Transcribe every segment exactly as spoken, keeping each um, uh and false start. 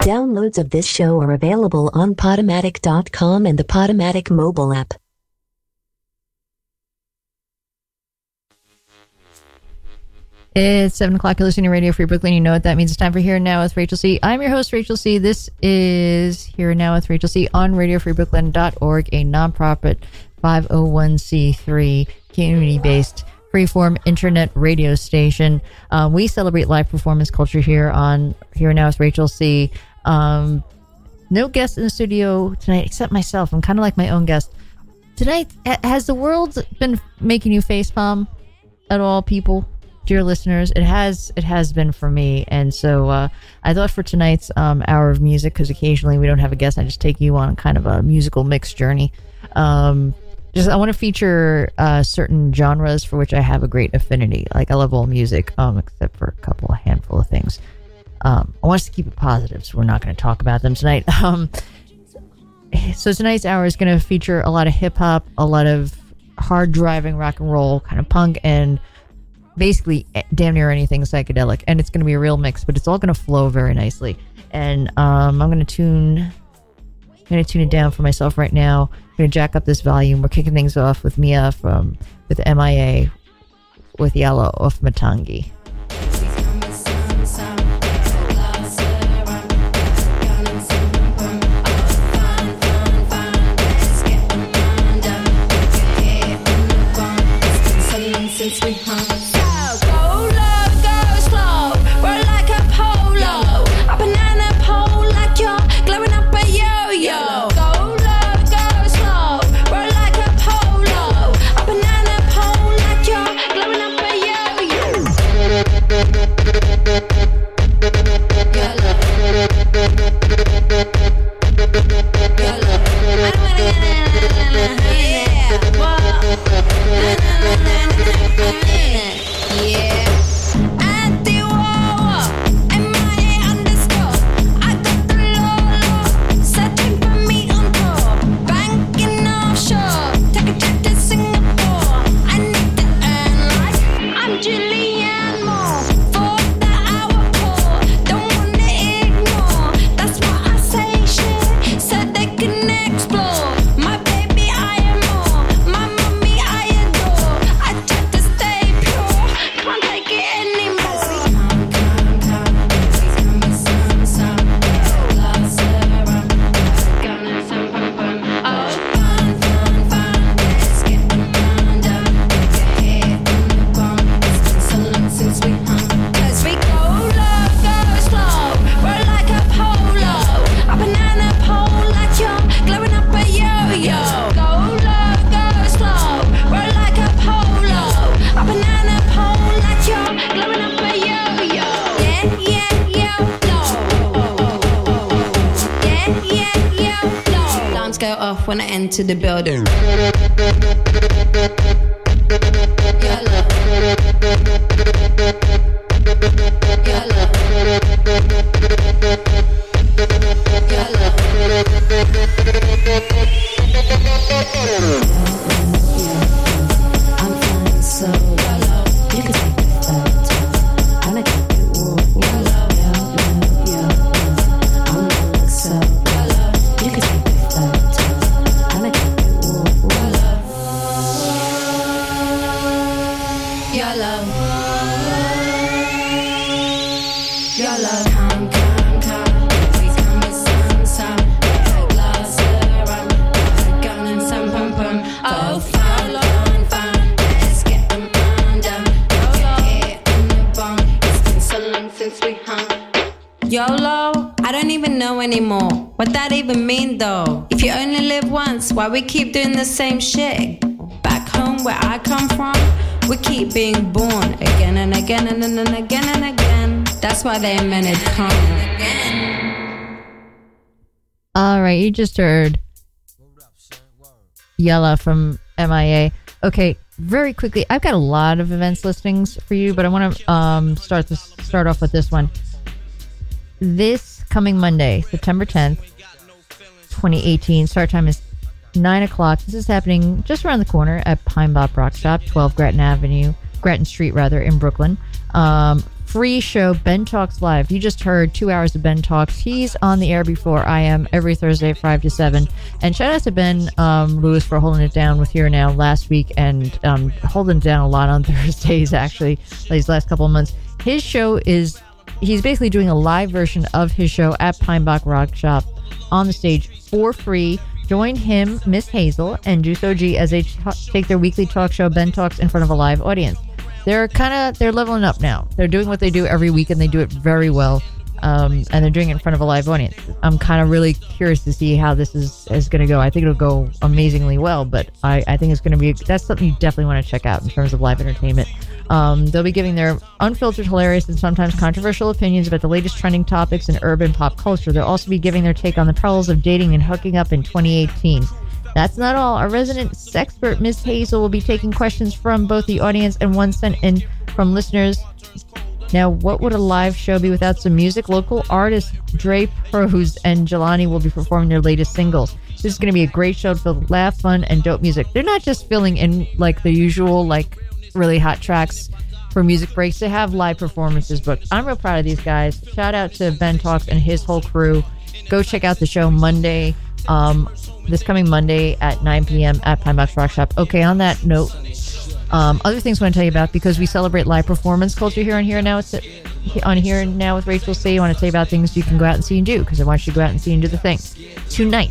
Downloads of this show are available on Podomatic dot com and the Podomatic mobile app. It's seven o'clock. You're listening to Radio Free Brooklyn. You know what that means. It's time for Here and Now with Rachel C. I'm your host, Rachel C. This is Here and Now with Rachel C. on radio free brooklyn dot org, a nonprofit five oh one c three community-based freeform internet radio station. Um, we celebrate live performance culture here on Here and Now with Rachel C. Um, no guest in the studio tonight except myself. I'm kind of like my own guest. Tonight, has the world been making you facepalm at all, people? Dear listeners, it has it has been for me. And so uh, I thought for tonight's um, hour of music, because occasionally we don't have a guest, I just take you on kind of a musical mix journey. Um, just I want to feature uh, certain genres for which I have a great affinity. Like I love all music, um, except for a couple, a handful of things. Um, I want us to keep it positive, so we're not going to talk about them tonight. Um, so tonight's hour is going to feature a lot of hip hop, a lot of hard driving rock and roll, kind of punk, and basically damn near anything psychedelic. And it's going to be a real mix, but it's all going to flow very nicely. And um, I'm going to tune, I'm going to tune it down for myself right now. I'm going to jack up this volume. We're kicking things off with Mia from with M I A with Yellow of Matangi. Since we hung. So go low, go slow, roll like a polo, a banana pole like you're glowing up a yo-yo. Go low, go slow, roll like a polo, a banana pole like you're glowing up a yo-yo. Yellow. Yellow. I don't wanna yeah, what? Yeah. At the wall, M I A underscore. I got the Lolo, searching for me on tour. Banking offshore, take a trip to Singapore. I need to earn like I'm Julianne Moore. For the hour poor, don't wanna ignore. That's why I say shit, so they can explore. My baby, I am more. My mommy, I adore. I try to stay pure, can't take it anymore. Come, come, come, come with some, some glass around, gun and some pum pum. Oh, fun, fun, fun, let's get the man done. Get hit in the bum, it's been so long since we hung. 'Cause we go low, go slow, roll like a polo, a banana pole like you're glowing up a yo-yo. Go low, go slow, roll like a polo, a banana pole like you're glowing up a yo-yo. Yeah, yeah, yeah, low. Yeah, yeah, yeah, low. Alarms go off when I enter the building. Yellow. Yellow. I'm flying solo. You can take the photo. I like it raw. Yellow, yellow, yellow. I'm gonna look so. You can take the photo. I like it raw. Yellow, yellow. Come, come, come. Please come with some, some. A glass around, a gun and some pum pum. Oh, fun, fun, fun. Let's get them undone. Get hit in the bum. It's been so long since we hung. YOLO? I don't even know anymore. What that even mean though? If you only live once, why we keep doing the same shit? Back home where I come from, we keep being born again and again and then and again and again. That's why they invented come again. All right, you just heard Yella from M I A. Okay, very quickly, I've got a lot of events listings for you, but I want to um, start this start off with this one. This coming Monday, September tenth, twenty eighteen, start time is nine o'clock. This is happening just around the corner at Pine Bop Rock Shop, twelve Grattan Avenue, Grattan Street rather, in Brooklyn. Um, free show, Ben Talks Live. You just heard two hours of Ben Talks. He's on the air before I am every Thursday at five to seven. And shout out to Ben um, Lewis for holding it down with Here Now last week and um, holding it down a lot on Thursdays, actually, these last couple of months. His show is, he's basically doing a live version of his show at Pinebach Rock Shop on the stage for free. Join him, Miss Hazel, and Juice O G as they t- take their weekly talk show, Ben Talks, in front of a live audience. They're kind of, they're leveling up now. They're doing what they do every week, and they do it very well. Um, and they're doing it in front of a live audience. I'm kind of really curious to see how this is, is going to go. I think it'll go amazingly well, but I, I think it's going to be, that's something you definitely want to check out in terms of live entertainment. Um, they'll be giving their unfiltered, hilarious, and sometimes controversial opinions about the latest trending topics in urban pop culture. They'll also be giving their take on the perils of dating and hooking up in twenty eighteen. That's not all. Our resident sexpert, Miss Hazel, will be taking questions from both the audience and one sent in from listeners. Now, what would a live show be without some music? Local artists Dre Prose and Jelani will be performing their latest singles. This is going to be a great show filled with laugh, fun, and dope music. They're not just filling in like the usual, like really hot tracks for music breaks. They have live performances, but I'm real proud of these guys. Shout out to Ben Talks and his whole crew. Go check out the show Monday. Um, this coming Monday at nine p.m. at Pinebach Rock Shop. Okay, on that note, um, other things I want to tell you about, because we celebrate live performance culture here on Here and Now. It's on Here and Now with Rachel C. I want to tell you about things you can go out and see and do, because I want you to go out and see and do the thing. Tonight,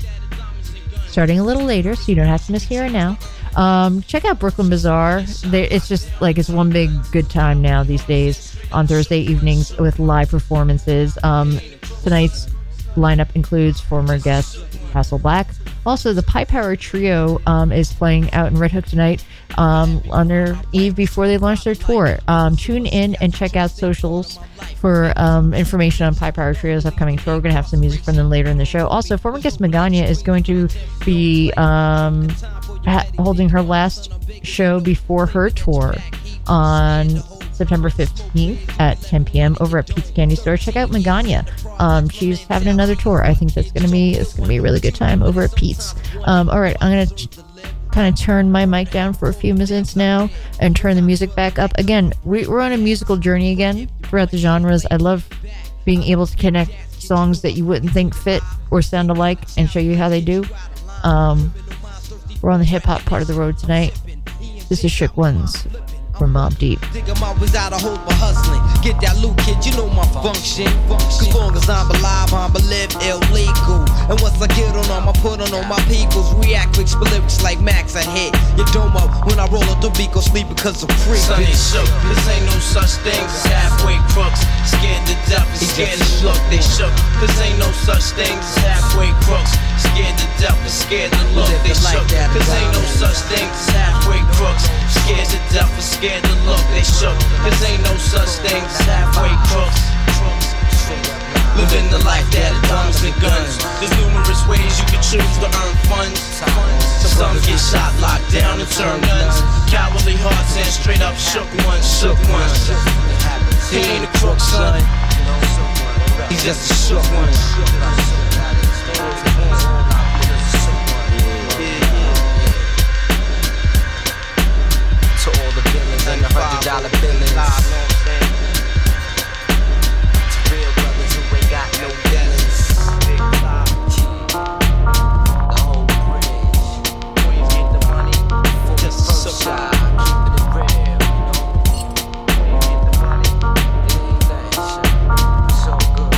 starting a little later, so you don't have to miss Here and Now. Um, check out Brooklyn Bazaar. They, it's just like it's one big good time now these days on Thursday evenings with live performances. Um, tonight's lineup includes former guest Castle Black. Also, the Pie Power Trio um, is playing out in Red Hook tonight um, on their eve before they launch their tour. Um, tune in and check out socials for um, information on Pie Power Trio's upcoming tour. We're going to have some music from them later in the show. Also, former guest Meganya is going to be um, ha- holding her last show before her tour on September fifteenth at ten p.m. over at Pete's Candy Store. Check out Meganya. Um, she's having another tour. I think that's going to be it's going to be a really good time over at Pete's. Um, all right, I'm going to ch- kind of turn my mic down for a few minutes now and turn the music back up. Again, we, we're on a musical journey again throughout the genres. I love being able to connect songs that you wouldn't think fit or sound alike and show you how they do. Um, we're on the hip hop part of the road tonight. This is Shook Ones from Mobb Deep. Think I'm always out of hope for hustling. Get that loot, kid, you know my function. Cause long as I'm alive, I'm a live illegal. And once I get on them, I put on all my peoples. React quick, spit lyrics like Max, I hit your domo. When I roll up the beat, go sleep because I'm free. Sonny shook, this ain't no such thing as halfway crooks. Scared to death and scared to look, they shook. This ain't no such thing as halfway crooks. Scared to death and scared to look, they shook. This ain't no such thing as halfway crooks. Scared to death and scared to look, they shook. This ain't no such thing as halfway crooks. Living the life that comes with guns. There's numerous ways you can choose to earn funds. Some get shot, locked down, and turn guns. Cowardly hearts and straight up shook ones, shook ones. He ain't a crook, son. He's just a shook one. To all the villains and the hundred dollar billings. To real brothers who ain't got no feelings. The whole bridge. Boys get the money for the first shot. Keeping it real, you know. Boys get the money, it ain't that shit. So good,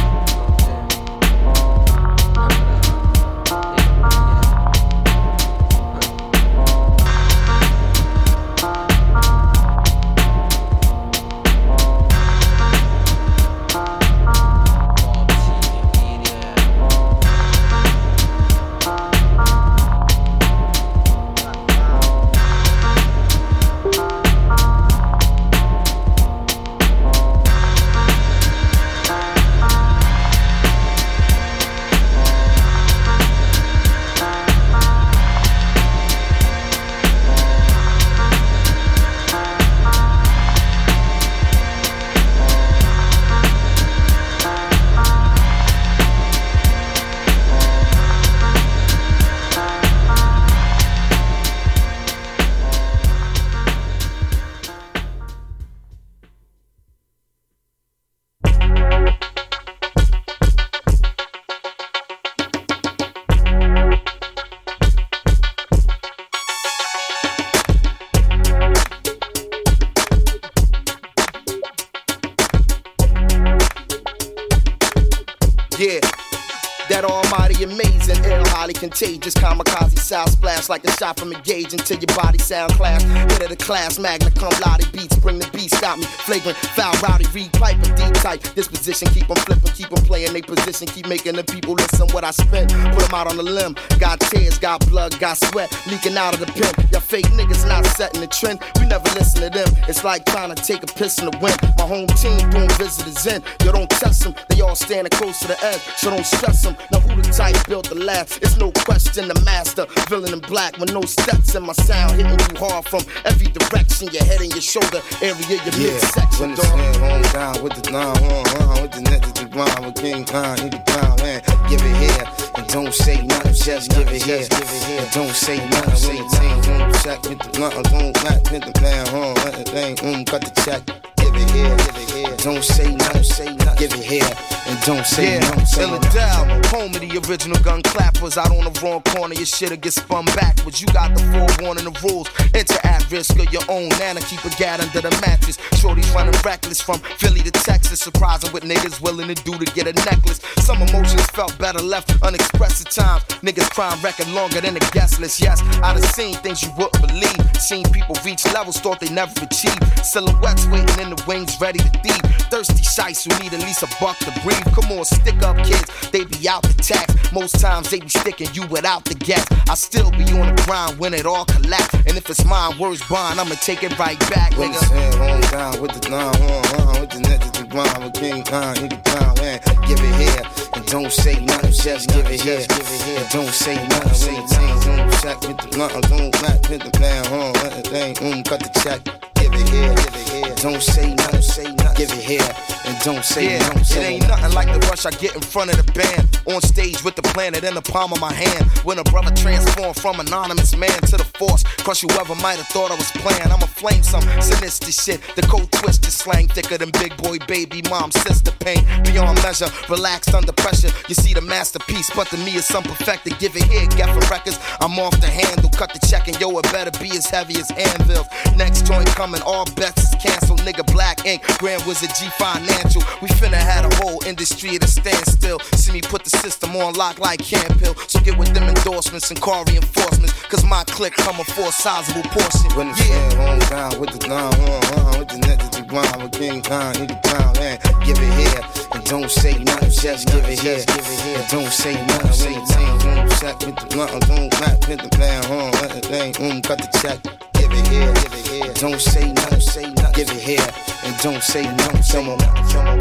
Yeah. That almighty amazing, ill, highly contagious, kamikaze sound splash like a shot from a gauge until your body sound clash. Hit of the class, magna cum laude beats, bring the beat, stop me. Flagrant, foul, rowdy, read pipe, a deep tight disposition. Keep them flipping, keep them playing they position, keep making the people listen what I spent. Put them out on the limb, got tears, got blood, got sweat, leaking out of the pen. Y'all fake niggas not setting the trend, we never listen to them. It's like trying to take a piss in the wind. My home team doing visitors in, yo don't test them, they all standing close to the edge, so don't stress them. Now who the type built the last? It's no question the master, villain in black with no steps in my sound, hitting you hard from every direction, your head and your shoulder area, your yeah, midsection. When the stand home down with the nine one one, with the net to the ground, with King Khan, you can down, man. Give it here and don't say nothing, just give it here. And don't say nothing when the team home check with the blunt, don't back with the plan home, let the thing home, cut the check. Give it here, give it here. Don't say nothing, say nothing. Give it here and don't say yeah, nothing. Say Philadelphia, home of the original gun clappers. Out on the wrong corner, your shit'll get spun backwards. You got the forewarning, the rules. Enter at risk of your own nana. Keep a gat under the mattress. Shorty's running reckless from Philly to Texas. Surprising what niggas willing to do to get a necklace. Some emotions felt better left unexpressed at times. Niggas crime record longer than the guest list. Yes, I done seen things you wouldn't believe. Seen people reach levels thought they never achieved. Silhouettes waiting in the wings ready to thief. Thirsty shites who need at least a buck to breathe. Come on, stick up kids, they be out the tax. Most times they be sticking you without the gas. I still be on the grind when it all collapse. And if it's mine, words bond, I'ma take it right back, when nigga. the stand home down with the nine one one, with the net to the ground, with King Khan, you can down, man. Give it here and don't say nothing, just give it here. And don't say nothing, say the team home check with the blunt, don't back with the plan home, let the thing home, cut the check. Give it here, give it here. Don't say nothing, say nothing. Give it here and don't say yeah, nothing. It ain't nothing like the rush I get in front of the band. On stage with the planet in the palm of my hand. When a brother transformed from anonymous man to the force. Crush whoever might have thought I was playing. I'ma flame some sinister shit. The cold twisted slang thicker than big boy baby mom sister pain. Beyond measure, relaxed under pressure. You see the masterpiece, but to me it's some perfected. Give it here, get for records. I'm off the handle, cut the check and yo it better be as heavy as anvils. Next joint coming, all bets is canceled. Nigga Black Ink, Grand Wizard G Financial. We finna had a whole industry at a standstill. See me put the system on lock like Campbell. So get with them endorsements and car reinforcements. Cause my clique coming for a sizable portion. when the stand home down with the nine one one, with the net to the ground, with King Khan, you can down, man. Give it here and don't say nothing, just give it here. And don't say nothing, say the team home check with the blunt, don't back with the plan home, let the thing home, cut the check. Give it here, give it here. Don't say nothing, say nothing. Give it here and don't say nothing, say nothing.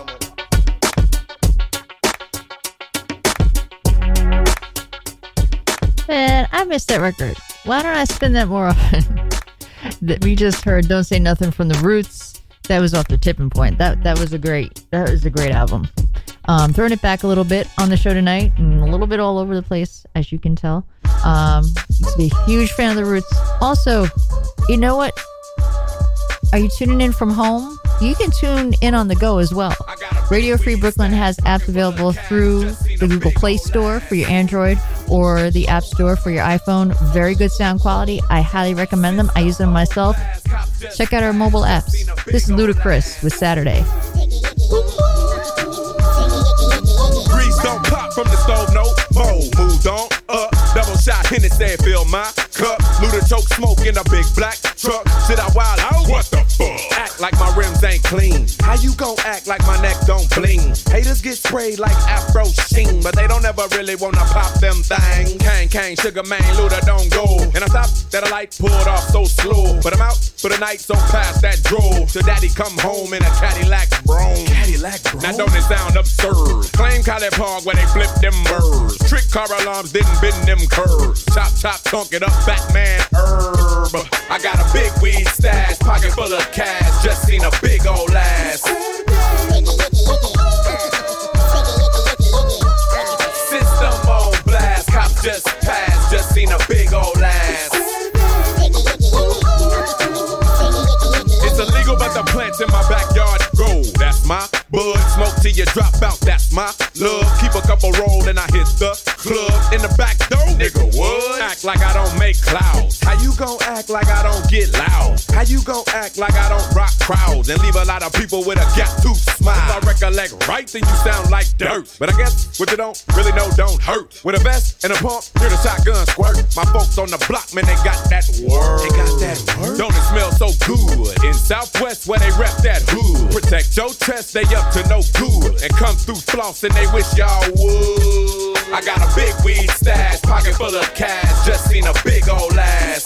Man, I missed that record. Why don't I spin that more often? That we just heard "Don't Say Nothing" from the Roots. That was off the Tipping Point. That that was a great that was a great album. Um, throwing it back a little bit on the show tonight, and a little bit all over the place, as you can tell. Um, used to be a huge fan of the Roots. Also, you know what? Are you tuning in from home? You can tune in on the go as well. Radio Free Brooklyn has apps available through the Google Play Store for your Android or the App Store for your iPhone. Very good sound quality. I highly recommend them. I use them myself. Check out our mobile apps. This is Ludacris with Saturday. Grease don't pop from the stove, no more. Moved on up, double shot, Hennessy, fill my cup. Luda choke smoke in a big black truck. Sit out wild out, what the fuck? Act like my rims ain't clean. How you gon' act like my neck don't bling? Haters get sprayed like Afro Sheen, but they don't ever really wanna pop them thang. Kang, Kang, Sugar Man, Luda don't go. And I stopped that a light pulled off so slow. But I'm out for the night, so past that drove. Till daddy come home in a Cadillac Brougham. Cadillac Brougham? Now don't it sound absurd? Claim College Park where they flip them birds. Trick car alarms didn't bend them curves. Chop, chop, tonk it up, Batman herb. I got a big weed stash, pocket full of cash. Just seen a big old ass. System on blast, cops just passed. Just seen a big old ass. It's but the plants in my backyard grow. That's my bud. Smoke till you drop out. That's my look. snug. Keep a couple roll and I hit the club. In the back door, nigga, what? Act like I don't make clouds. How you gon' act like I don't get loud? How you gon' act like I don't rock crowds and leave a lot of people with a gap tooth smile? If I recollect right, then you sound like dirt. But I guess what you don't really know don't hurt. With a vest and a pump, hear the shotgun squirt. My folks on the block, man, they got that word. They got that word. Don't it smell so good? In Southwest where they rep that hood. Protect your chest, they up to no good. And come through floss and they wish y'all would. I got a big weed stash, pocket full of cash. Just seen a big old ass.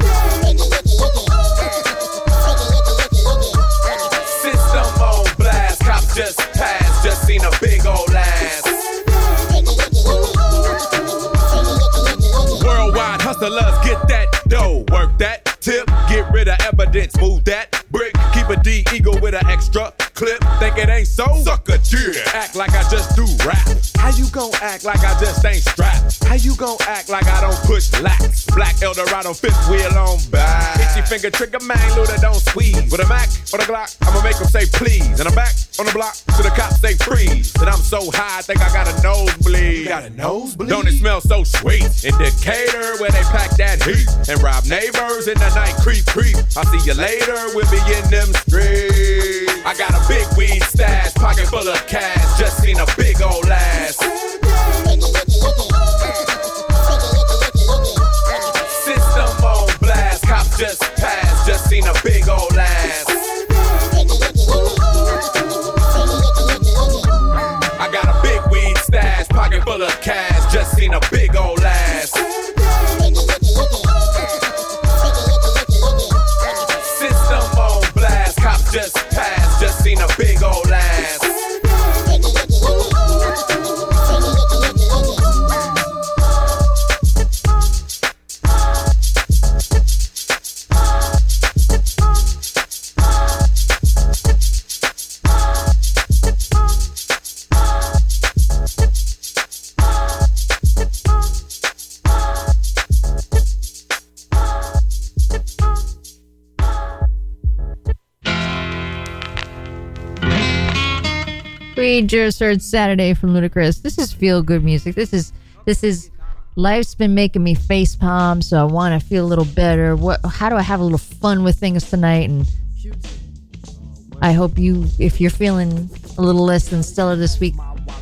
System on blast, cops just passed. Just seen a big old ass. Worldwide hustlers, get that dough, work that tip, get rid of evidence, move that brick, keep a D eagle with an extra clip. Think it ain't so? Suck a dick. Act like I just do rap. How you gon' act like I just ain't strapped? How you gon' act like I don't push lax? Black Eldorado, fifth wheel on back. Itchy finger trigger, man, Luda don't squeeze. With a Mac or a Glock, I'ma make them say please. And I'm back on the block to the cops say freeze. And I'm so high, I think I got a nosebleed. You got a nosebleed? Don't it smell so sweet? In Decatur, where they pack that heat and rob neighbors in the night, creep, creep. I'll see you later, we'll be in them streets. I got a big weed stash, pocket full of cash. Just seen a big old ass. System on blast, cops just passed. Just seen a big old ass. I got a big weed stash, pocket full of cash. Just seen a big old ass. System on blast, cops just passed. Just seen a big old ass. We just heard Saturday from Ludacris. This is feel good music. This is this is life's been making me face palm, so I want to feel a little better. What? How do I have a little fun with things tonight? And I hope you, if you're feeling a little less than stellar this week,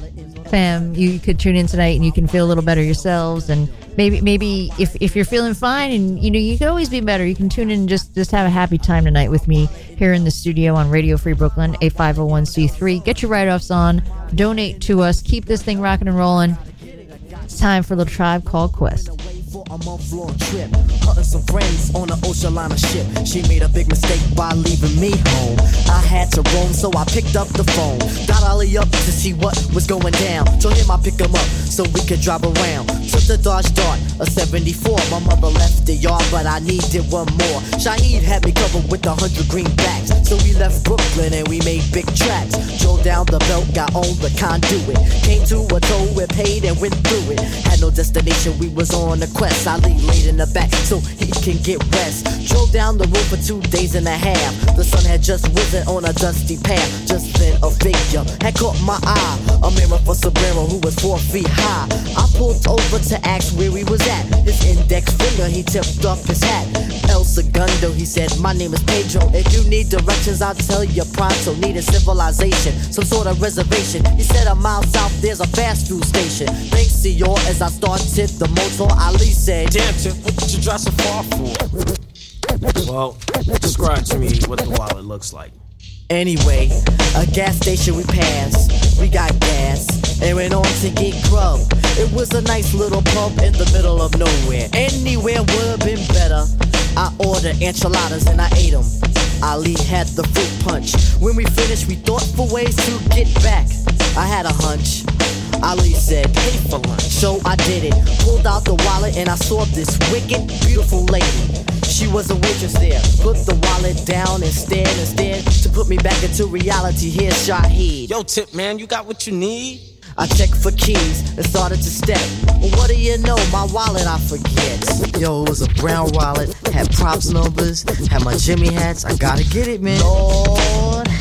fam, you could tune in tonight and you can feel a little better yourselves. And maybe maybe if, if you're feeling fine, and you know you can always be better, you can tune in and just just have a happy time tonight with me here in the studio on Radio Free Brooklyn, a five oh one c three. Get your write-offs on, donate to us, keep this thing rocking and rolling. It's time for the Tribe Called Quest. For a month-long trip, hunting some friends on an ocean liner ship. She made a big mistake by leaving me home. I had to roam, so I picked up the phone. Got Ollie up to see what was going down. Told him I pick him up so we could drive around. Took the Dodge Dart, a seventy-four. My mother left the yard, but I needed one more. Shaheed had me covered with a hundred greenbacks. So we left Brooklyn and we made big tracks. Drove down the belt, got on the conduit. Came to a toll, we paid and went through it. Had no destination, we was on a quest. Ali laid in the back so he can get rest. Drove down the road for two days and a half. The sun had just risen on a dusty path. Just then a figure had caught my eye. A mirror for Sombrero who was four feet high. I pulled over to ask where he was at. His index finger, he tipped up his hat. El Segundo, he said, my name is Pedro. If you need directions, I'll tell you pronto. Need a civilization, some sort of reservation. He said a mile south, there's a fast food station. Thanks, senor, as I started the motor, Ali said, damn, Tip, what did you drive so far for? Well, describe to me what the wallet looks like. Anyway, a gas station we passed. We got gas and went on to get grub. It was a nice little pub in the middle of nowhere. Anywhere would have been better. I ordered enchiladas and I ate them. Ali had the fruit punch. When we finished, we thought for ways to get back. I had a hunch. Ali said, pay for lunch. So I did it. Pulled out the wallet and I saw this wicked, beautiful lady. She was a waitress there. Put the wallet down and stared and stared to put me back into reality. Here's Shaheed. Yo, Tip, man, you got what you need? I checked for keys and started to step. Well, what do you know? My wallet I forget. Yo, it was a brown wallet, had props numbers, had my Jimmy hats. I gotta get it, man. Lord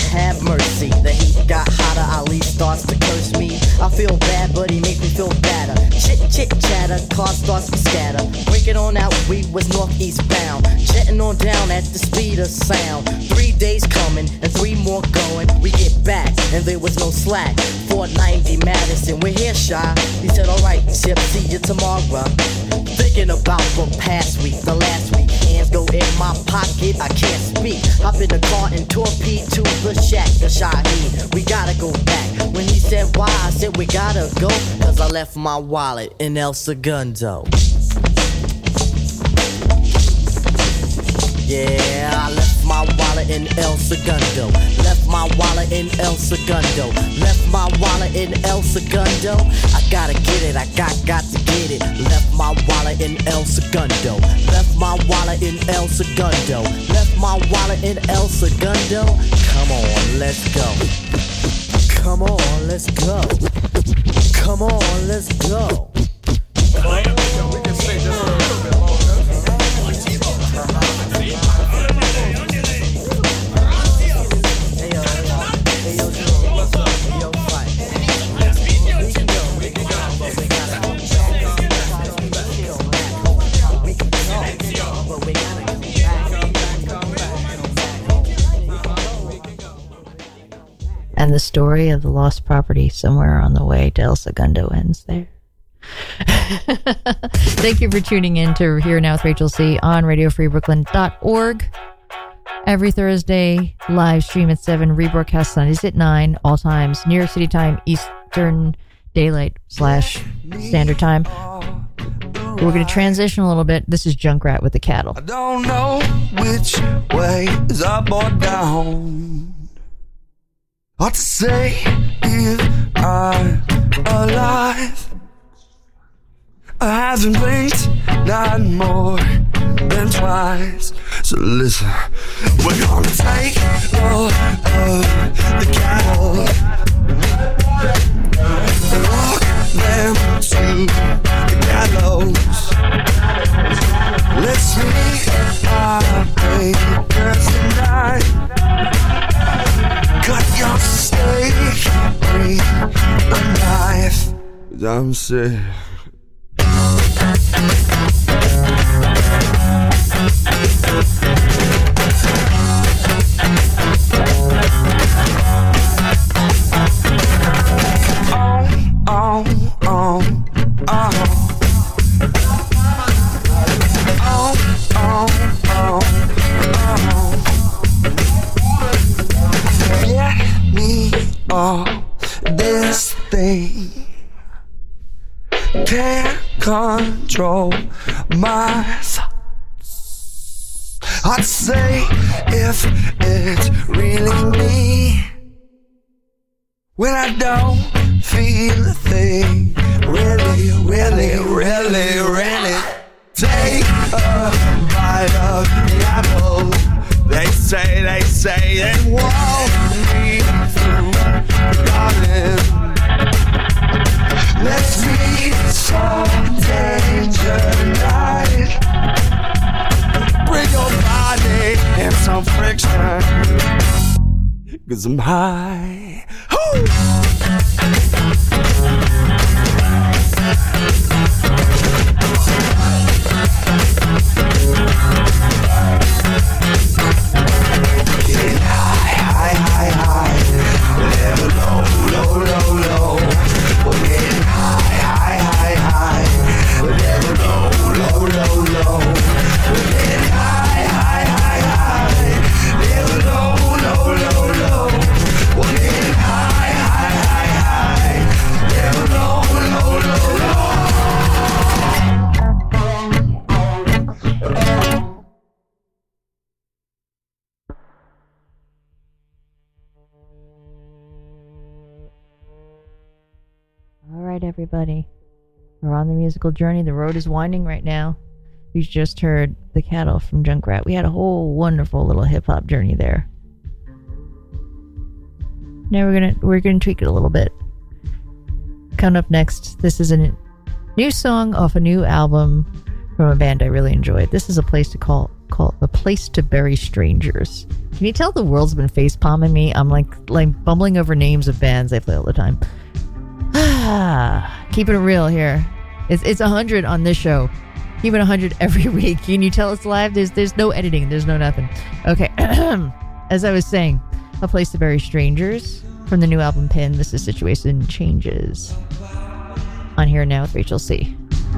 have mercy. The heat got hotter, Ali starts to curse me. I feel bad, but he makes me feel badder. Chit, chit, chatter, car starts to scatter. Break it on out, we was northeast bound. Jetting on down at the speed of sound. Three days coming and three more going. We get back and there was no slack. four ninety Madison, we're here, shy. He said, alright, Chip, see you tomorrow. Thinking about the past week, the last week. Hands go in my pocket, I can't speak. Hop in the car and torpedo to the shack, the Shaheed. We gotta go back. When he said why, I said we gotta go. Cause I left my wallet in El Segundo. Yeah, I left my wallet in El Segundo. Left my wallet in El Segundo. Left my wallet in El Segundo. I gotta get it, I got, got to get it. Left my wallet in El Segundo. Left my wallet in El Segundo. Left my wallet in El Segundo. Come on, let's go. Come on, let's go. Come on, let's go. We can stay just a little bit longer. And the story of the lost property somewhere on the way to El Segundo ends there. Thank you for tuning in to Here Now with Rachel C. on radio free brooklyn dot org. Every Thursday, live stream at seven, rebroadcast Sundays at nine, all times, New York City time, Eastern Daylight slash Standard Time. We're going to transition a little bit. This is Junkrat with the Cattle. I don't know which way is up or down. What to say if I'm alive? I haven't blinked, not more than twice. So listen, we're gonna take all of the cattle and walk them to the gallows. Let's see our papers tonight. Cut your steak, breathe a knife. I'm sick. Oh, oh, oh, oh. Oh, oh, oh, oh. Get me off this thing. Can't control my thoughts. I'd say if it's really me when I don't feel a thing. Really, really, really, really take a bite of the apple. They say, they say, they walk me through the garden. Let's meet some danger night. Bring your body and some friction, 'cause I'm high. Woo! Getting high, high, high, high. Never low, low, low, low. We're getting high, high, high, high. We're never low, low, low, low. We're getting high, high, high, high. Never low, low, low, low. We're getting high, high, high, high. Never low, low, low, low. All right, everybody. We're on the musical journey. The road is winding right now. We just heard The Cattle from Junkrat. We had a whole wonderful little hip-hop journey there. Now we're gonna we're gonna tweak it a little bit. Coming up next, this is a new song off a new album from a band I really enjoyed. This is A Place to Call called A Place to Bury Strangers. Can you tell the world's been face palming me? I'm like like bumbling over names of bands they play all the time. Keeping it real here. It's it's a hundred on this show. Even a hundred every week. Can you tell it's live? There's there's no editing. There's no nothing. Okay. As I was saying, A Place to Bury Strangers from the new album Pin. This is Situation Changes. On Here Now with Rachel C.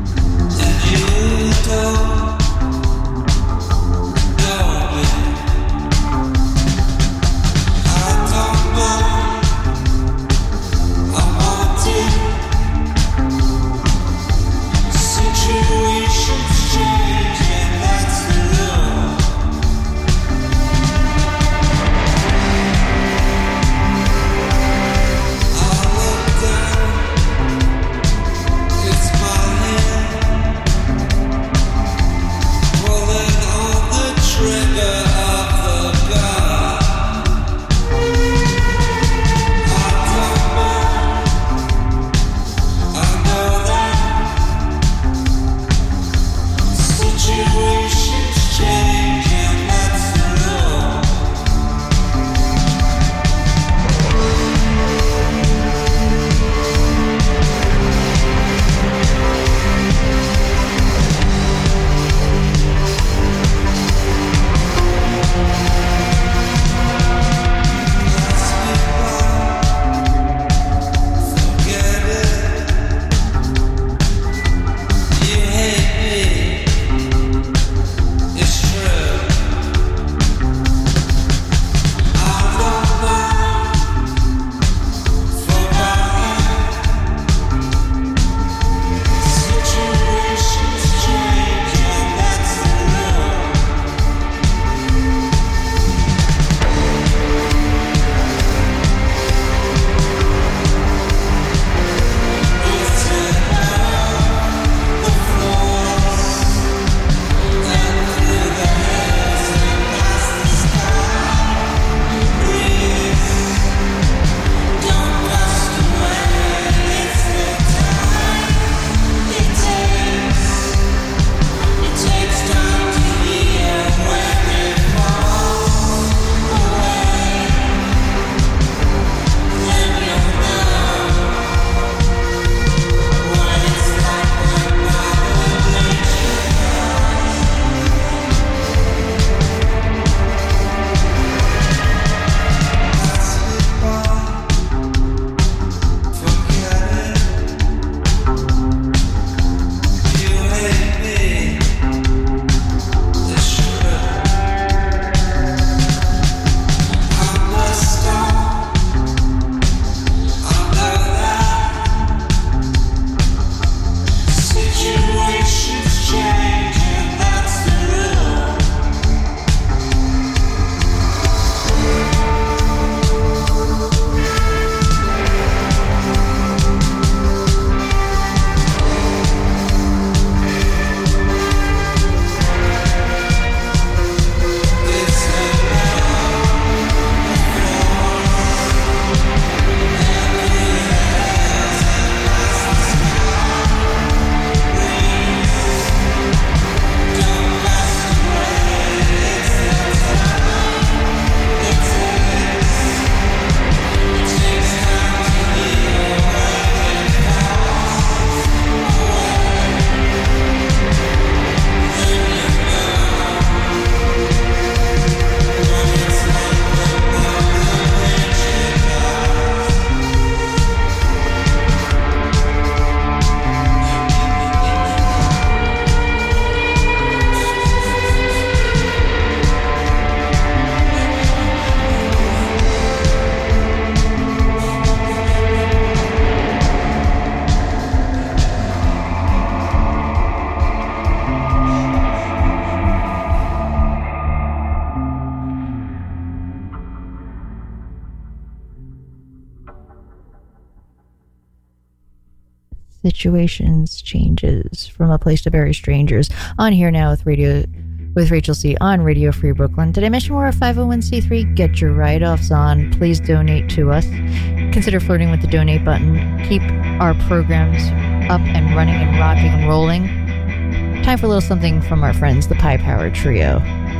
Situations Changes from A Place to Bury Strangers on Here Now with Radio with Rachel C on Radio Free Brooklyn. Did I mention we're a five oh one c three? Get your write-offs on. Please donate to us. Consider flirting with the donate button. Keep our programs up and running and rocking and rolling. Time for a little something from our friends, the Pie Power Trio.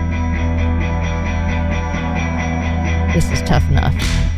This is Tough Enough.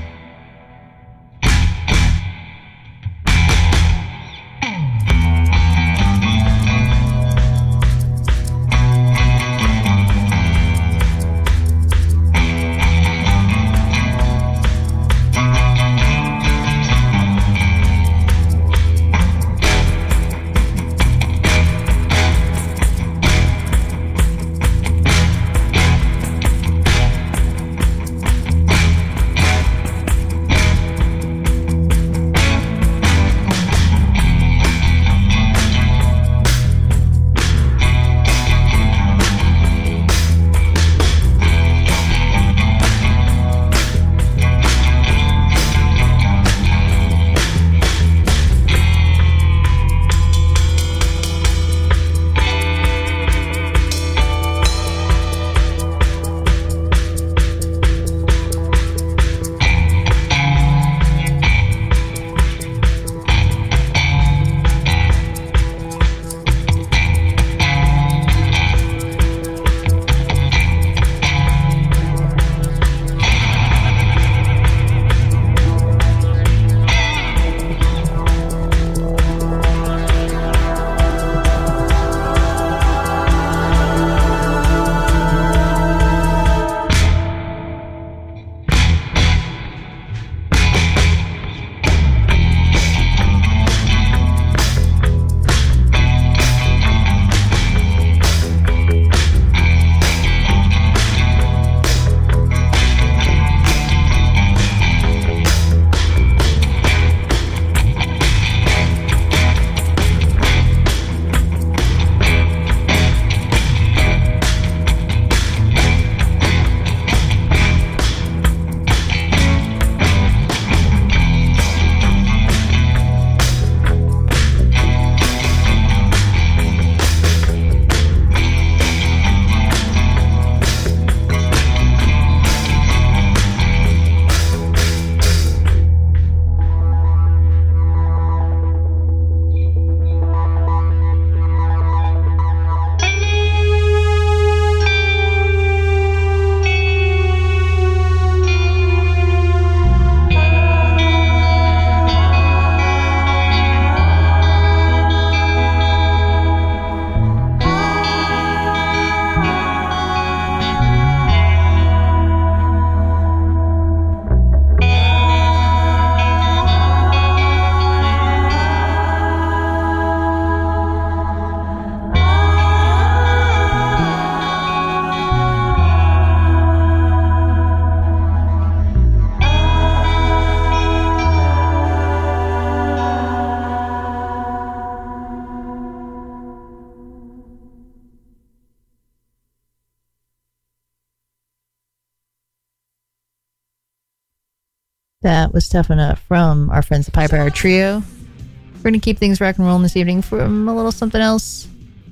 That was Tough Enough from our friends the Piper Hour Trio. We're going to keep things rock and rolling this evening from a little something else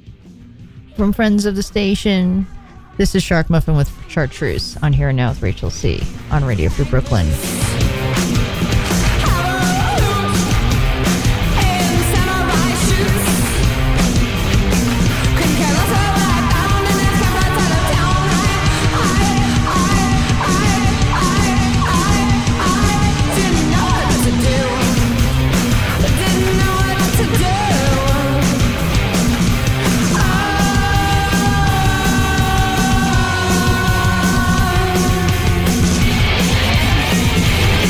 from friends of the station. This is Shark Muffin with Chartreuse on Here and Now with Rachel C. on Radio Free Brooklyn. Oh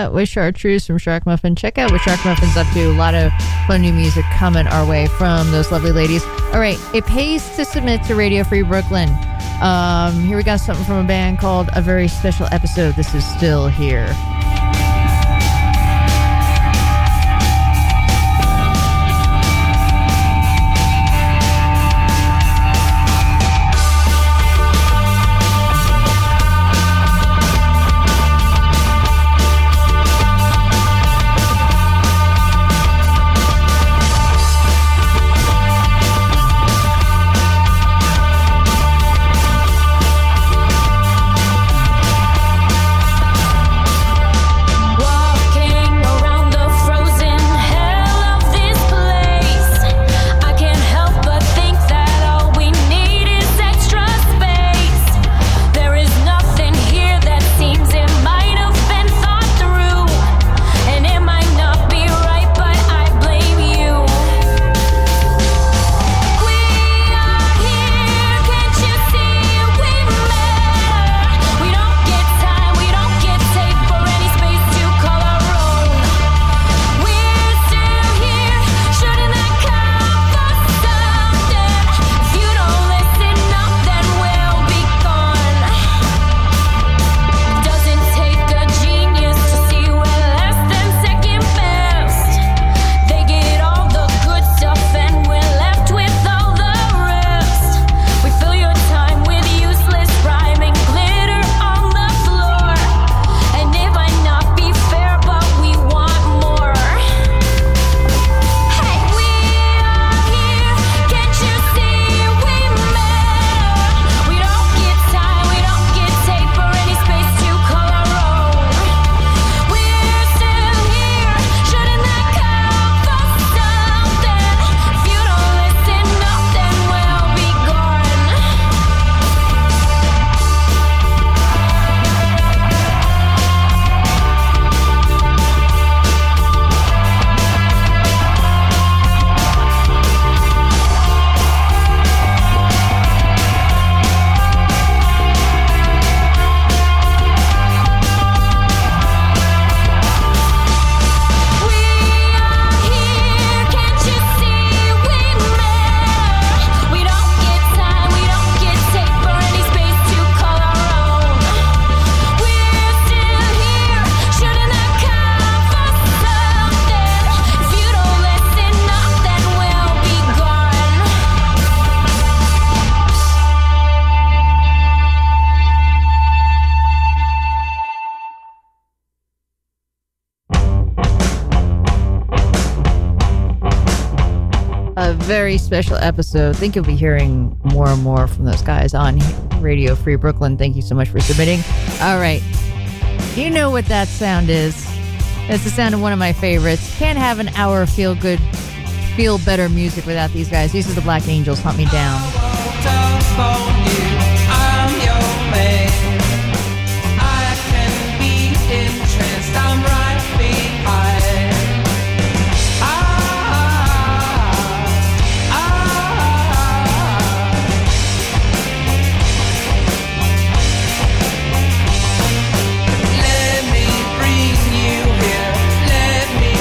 that was Chartreuse from Shark Muffin. Check out what Shark Muffin's up to. A lot of fun new music coming our way from those lovely ladies. All right, it pays to submit to Radio Free Brooklyn. Um, here we got something from a band called A Very Special Episode. This is Still Here. Very special episode. I think you'll be hearing more and more from those guys on Radio Free Brooklyn. Thank you so much for submitting. All right. You know what that sound is. It's the sound of one of my favorites. Can't have an hour of feel good, feel better music without these guys. These are the Black Angels. Hunt Me Down. I'm your man. I can be entranced. I'm right behind.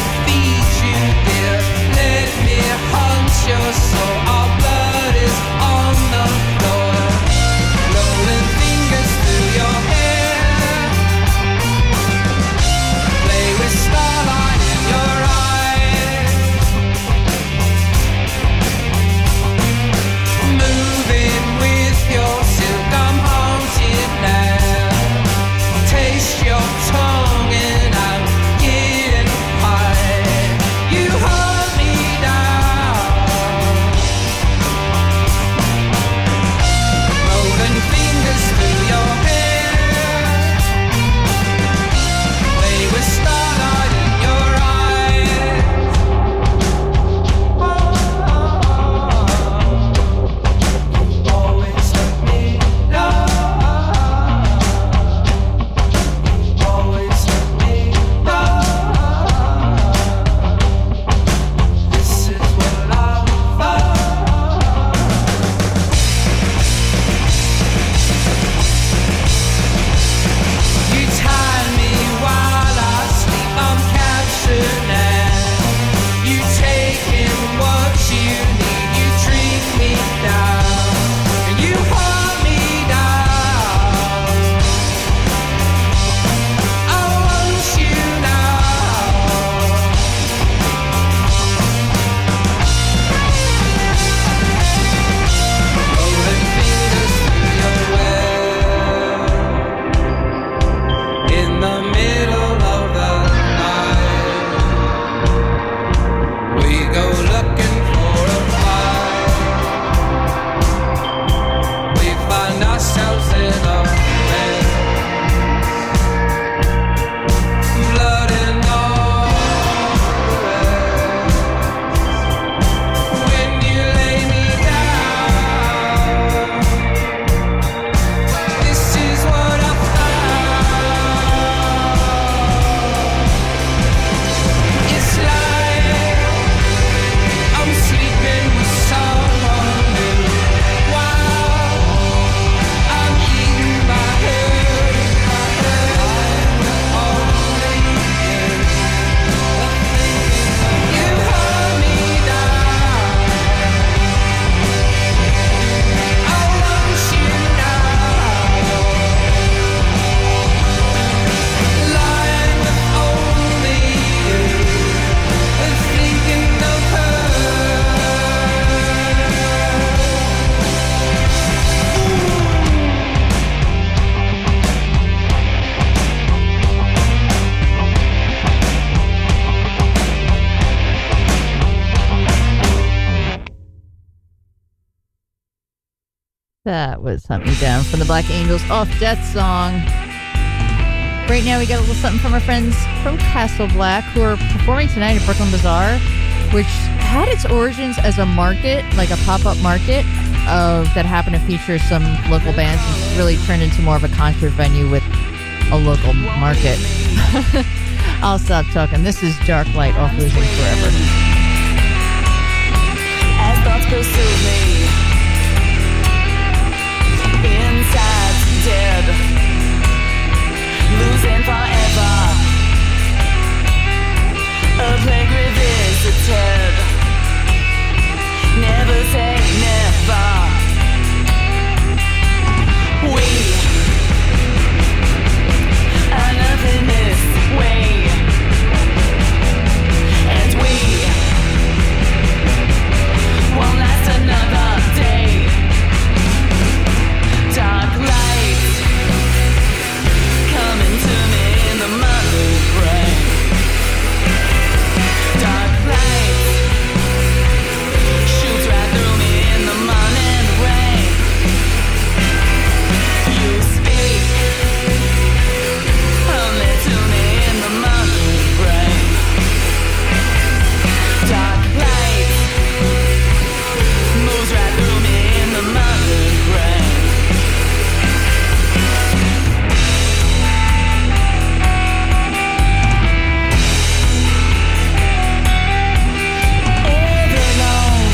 So our blood is on That was Hunt Me Down from the Black Angels off Death Song. Right now we got a little something from our friends from Castle Black who are performing tonight at Brooklyn Bazaar, which had its origins as a market, like a pop-up market of that happened to feature some local bands. It's really turned into more of a concert venue with a local market. I'll stop talking. This is Dark Light off Losing Forever. As thoughts pursue me, inside's dead, losing forever, a plague revisited, never say never. We are nothing this way, and we won't last another day. Dark light coming to me in the mother's brain. Dark light shoots right through me in the morning rain. You speak only to me in the mother's brain. Dark light moves right through me in the mother's brain. Every long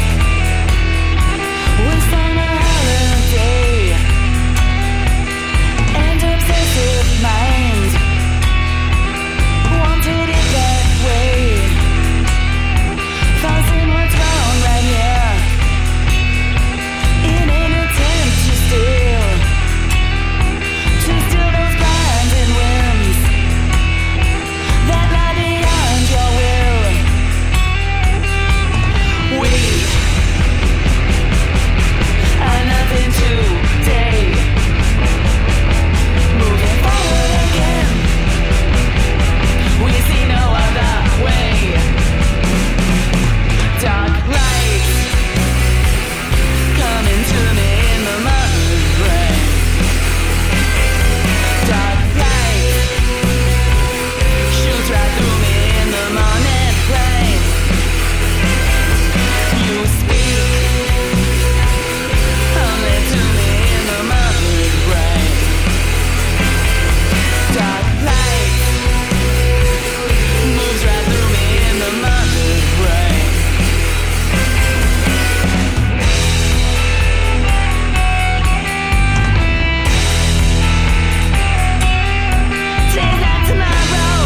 with summer holiday and obsessive mind wanted it that way. Finding what's wrong right here in an attempt to steal, to steal those blinding winds that lie beyond your will. We are nothing today, moving forward again. We see no other way. Dark light coming to me in the mother's brain. Dark light shoots right through me in the morning rain. You speak only to me in the mother's brain. Dark light moves right through me in the mother's brain. Days like tomorrow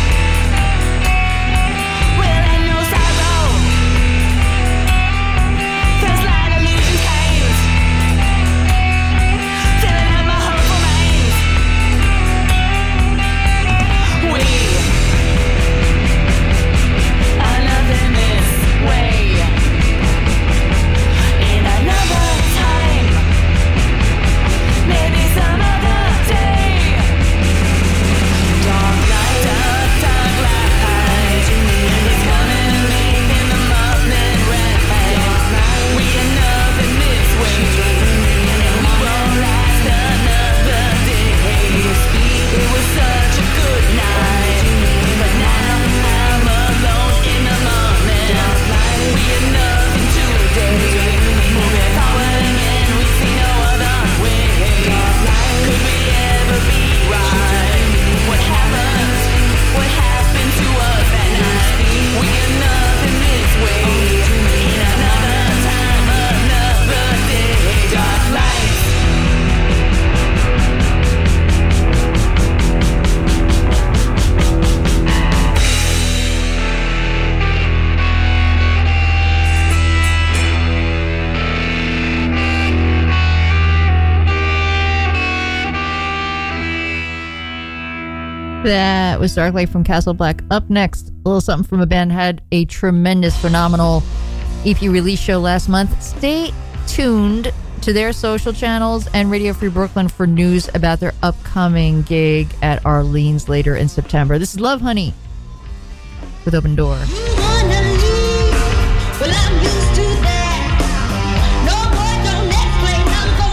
will end no sorrow. Feels like illusion caves, filling up my hopeful veins. We are nothing this way. In another time, maybe some other day. Dark light, dark, dark light is coming to me in the morning rain. We are nothing this way, and we won't last another day. It was such a good night, but now I'm alone in the morning. We are nothing today, moving forward again. We see no other way. Could we ever be right? What happened? What happened to us that night? We are nothing this way. In another time, another day. Dark light. That was Dark Light from Castle Black. Up next, a little something from a band had a tremendous, phenomenal E P release show last month. Stay tuned to their social channels and Radio Free Brooklyn for news about their upcoming gig at Arlene's later in September. This is Love Honey with Open Door. Well, I'm used to that. No boy, don't explain, I'm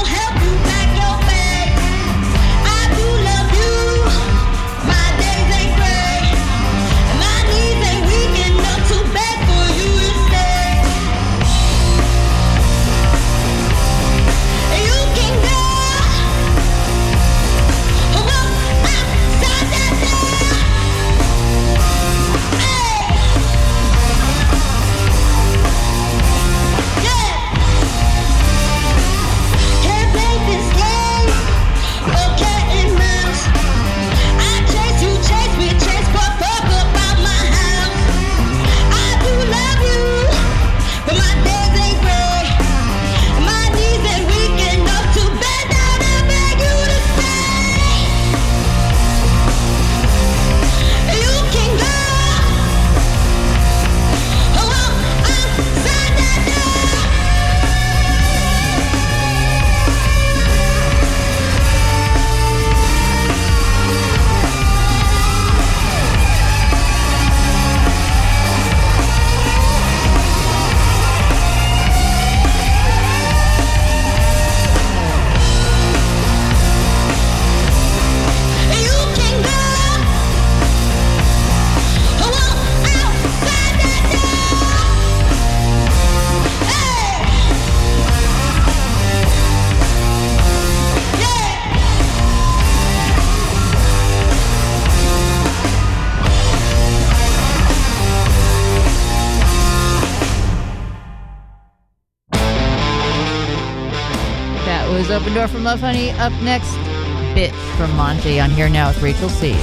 Open Door from Love Honey. Up next, Bitch from Monty on Here Now with Rachel C.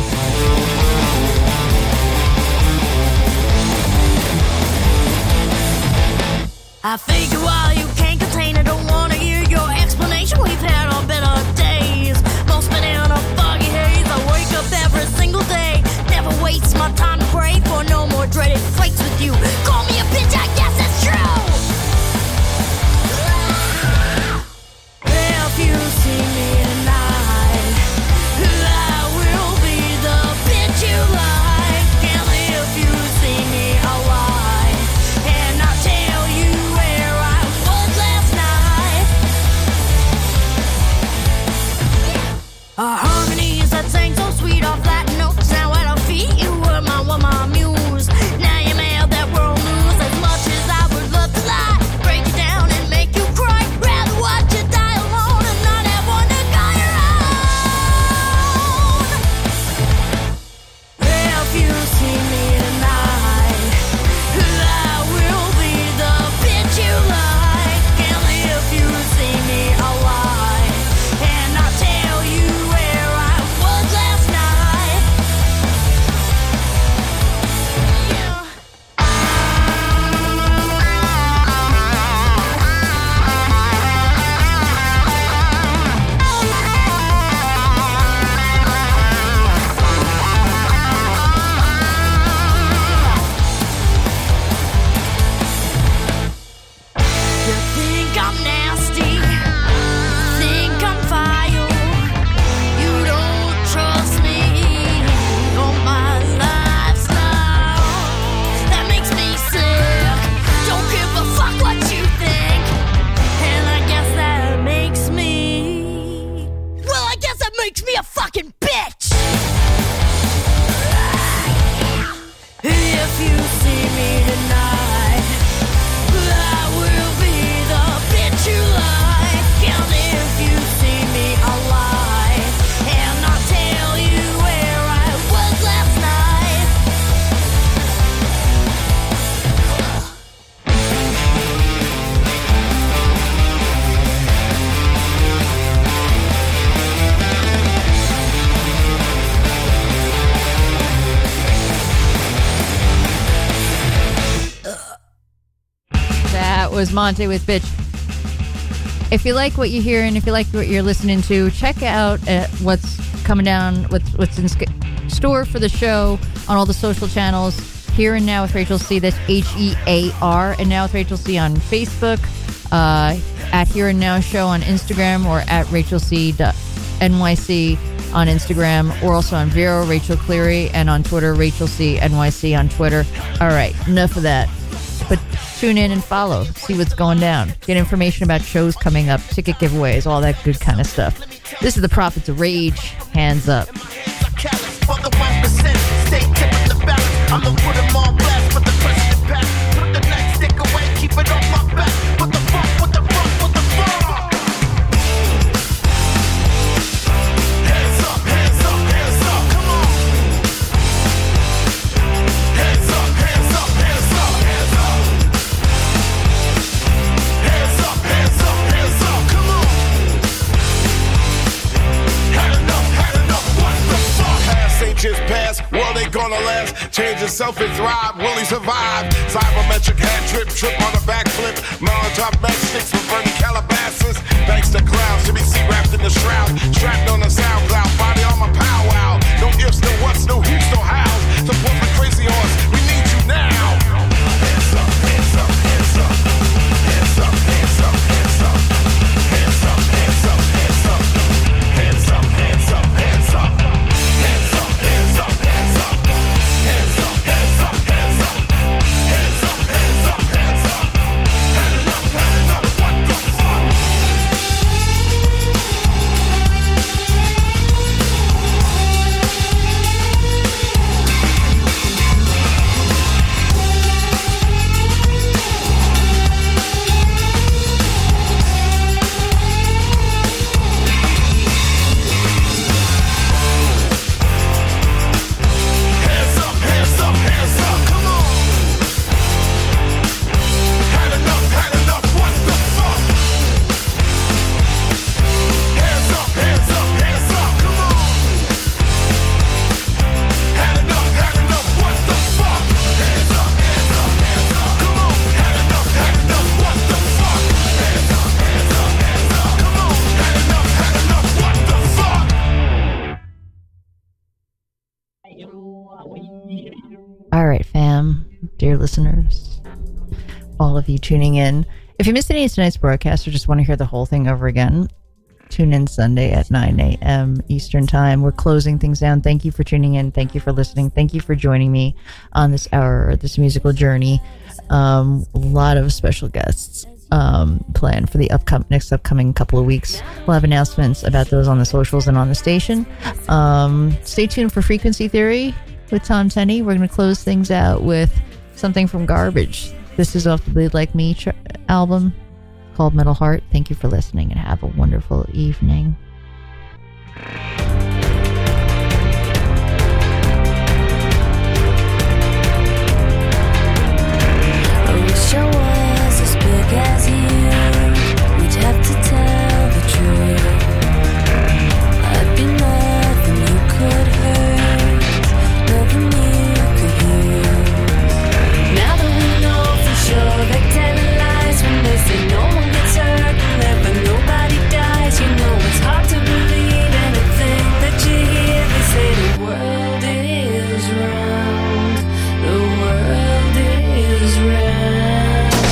I figure while you can't contain it, don't wanna hear your explanation. We've had our better days, most been in a foggy haze. I wake up every single day, never waste my time to pray for no more dreaded fights with you. Call me a bitch, I guess it's true. If you see me tonight, I will be the bitch you like. And if you see me alive, and I'll tell you where I was last night. Our harmonies that sang so sweet off flat notes. Now at our feet, you were my, were my muse. Now you made that world news. As much as I would love to lie, break you down and make you cry. Rather watch you die alone and not have one to call your own. If you see me tonight, I will be the bitch you like. And if you see me alive, and I'll tell you where I was last night. Yeah. You think I'm nasty, think I'm vile. You don't trust me or my lifestyle. That makes me sick. Don't give a fuck what you think. And I guess that makes me, well, I guess that makes me a fucking bitch. If you see me tonight, I will be the bitch you like. And if you see me alive, and I'll tell you where I was last night. That was Monte with Bitch. If you like what you hear and if you like what you're listening to, check out uh, what's coming down, what's, what's in sc- store for the show on all the social channels. Here and Now with Rachel C. That's H E A R. And Now with Rachel C. on Facebook, uh, at Here and Now Show on Instagram, or at Rachel C. N Y C on Instagram, or also on Vero, Rachel Cleary, and on Twitter, Rachel C. N Y C on Twitter. All right, enough of that. But tune in and follow, see what's going down, get information about shows coming up, ticket giveaways, all that good kind of stuff. This is the Prophets of Rage. Hands up. I'm gonna put them on blast, put the president back. Put the nightstick away, keep it on my back. What the fuck, what the fuck, what the fuck? Hands up, hands up, hands up, come on. Hands up, hands up, hands up, hands up. Hands up, hands up, hands up, come on. Had enough, had enough, what the fuck? Past ain't just past, world ain't gonna last. Change yourself and thrive, will he survive? Cybermetric hand trip, trip on a backflip. Molotov matchsticks with burning Calabasas. Thanks to clowns, to be sea wrapped in the shroud. Strapped on the sound cloud, body on my powwow. No ifs, no whats, no who's, no hows. Support the crazy horse, we need you now. Hands up, hands up, hands up. Hands up, hands up, hands up. Hands up, hands up, hands up. Hands up, hands up, hands up. Hands up, hands up, hands up. Hands up, hands up, hands up. Hands up, hands up, hands up. Had enough, had enough, what the fuck? dear listeners, all of you tuning in. If you missed any of tonight's broadcast or just want to hear the whole thing over again, tune in Sunday at nine a.m. Eastern Time. We're closing things down. Thank you for tuning in. Thank you for listening. Thank you for joining me on this hour, this musical journey. Um, a lot of special guests um, planned for the upcoming next upcoming couple of weeks. We'll have announcements about those on the socials and on the station. Um, stay tuned for Frequency Theory with Tom Tenney. We're going to close things out with something from Garbage. This is off the Bleed Like Me tr- album called Metal Heart. Thank you for listening and have a wonderful evening. I wish I was as big as you. We'd have to tell the truth. I'd be nothing you could hurt, nothing you could use. Now that we know for sure that telling lies when they say no one gets hurt and never nobody dies, you know it's hard to believe anything that you hear. They say the world is round, the world is round.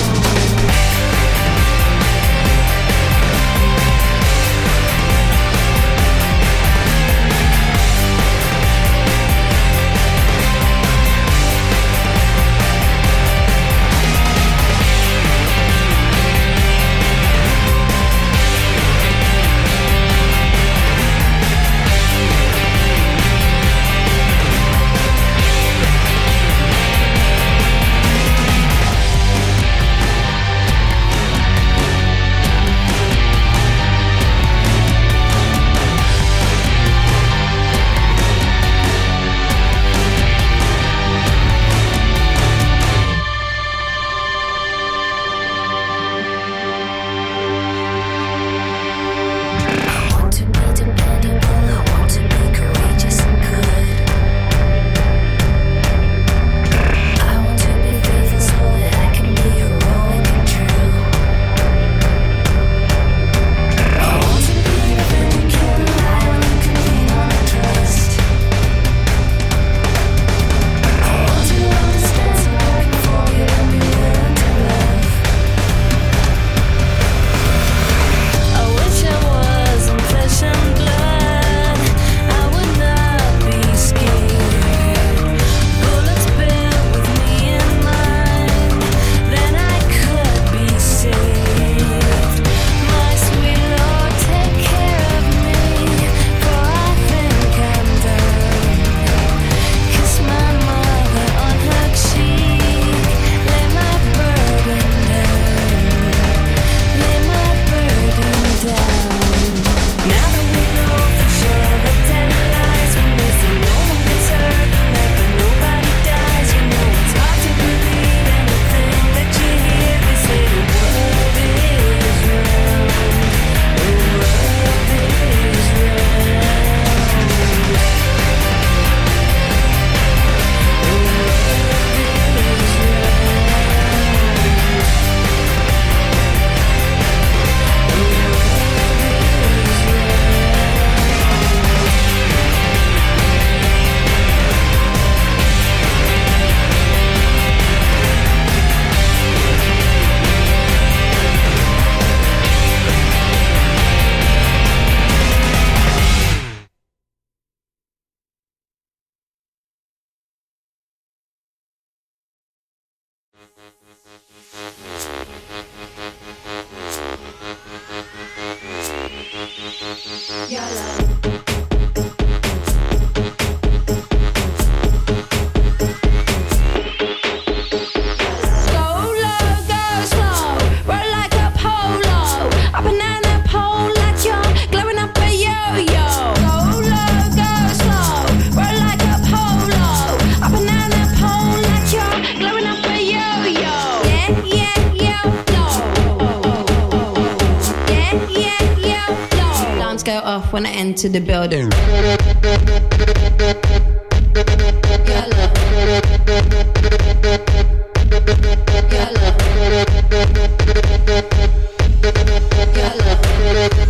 When I enter the building.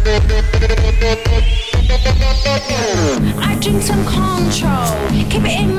I drink some control, keep it in